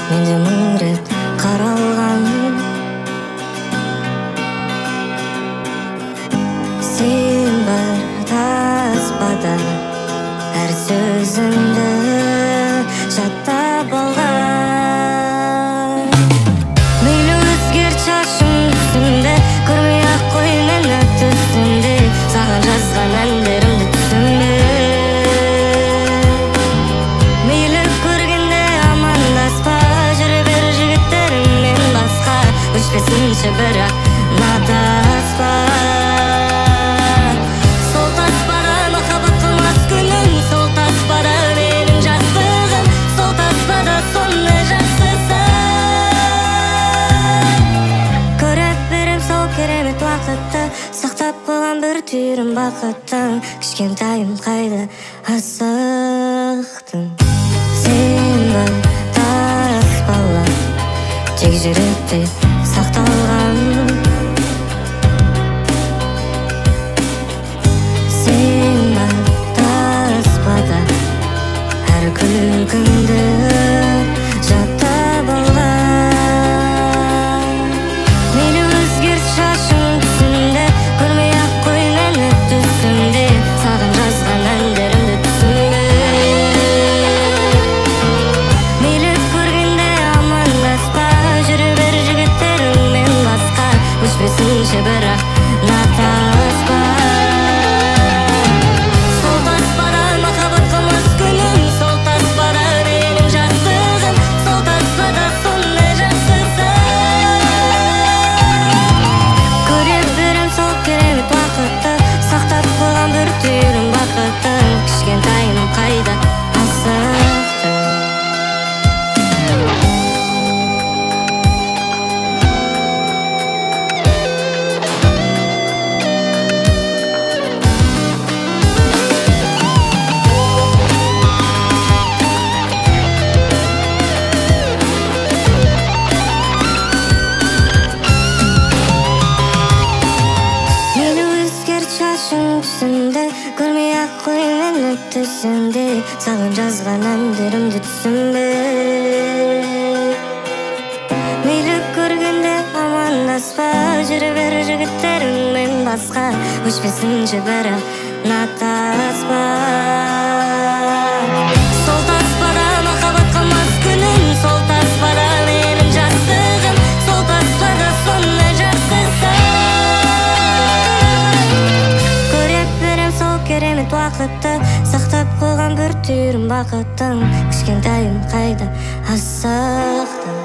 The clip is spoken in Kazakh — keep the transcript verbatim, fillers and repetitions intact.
менде мың рет қаралған. Сен бар таспада әр сөзіңді жаттап алған. Мейлі өзгерт шашың түсімде, көрмей ақ қой мені түсімде, саған жазған әндерімді түсімде. Мейлі көргенде амандаспа, жүре бер жігіттеріңмен басқа, өшпесінші бірақ натаспа. Сол таспада махаббат қылмас күнім, сол таспада менің жастығым, сол таспада сондай жақсысың. Көріп берем сол керемет уақытты, сақтап қойған бір түйірім бақыттың, кішкентайым қайда асықтың. Сен бар таспала, тек жүректе сақталған. Сен бар таспада әр күлкіңді жаттап алған. Мейлі өзгерт шашың түсімде, көрмей ақ қой мені түсімде, саған жазған әндерімді түсімде. Мейлі көргенде амандаспа, жүре бер жігіттеріңмен басқа, өшпесінші бірақ натаспа. Сол таспада махаббат қылмас күнім, сол таспада менің жастығым, сол таспада сондай жақсысың. Көріп берем сол керемет уақытты, сақтап қойған бір түйірім бақыттың, кішкентайым қайда асықтың. Мейлі өзгерт шашың түсімде, көрмей ақ қой мені түсімде, саған жазған әндерімді түсімде. Мейлі көргенде амандаспа, жүре бер жігіттеріңмен басқа, өшпесінші бірақ натаспа. Сол таспада махаббат қылмас күнім, сол таспада менің жастығым, сол таспада сондай жақсысың. Көріп берем сол керемет уақытты, сақтап қойған бір түйірім бақыттың, кішкентайым қайда асықтың.